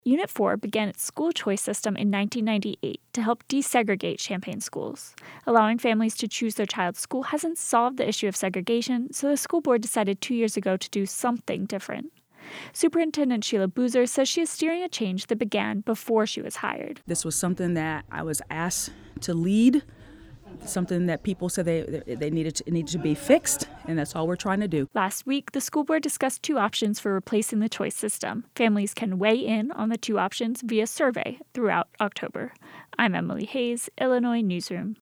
Unit 4 began its school choice system in 1998 to help desegregate Champaign schools. Allowing families to choose their child's school hasn't solved the issue of segregation, so the school board decided 2 years ago to do something different. Superintendent Sheila Boozer says she is steering a change that began before she was hired. This was something that I was asked to lead, something that people said they needed to be fixed, and that's all we're trying to do. Last week, the school board discussed 2 options for replacing the choice system. Families can weigh in on the 2 options via survey throughout October. I'm Emily Hayes, Illinois Newsroom.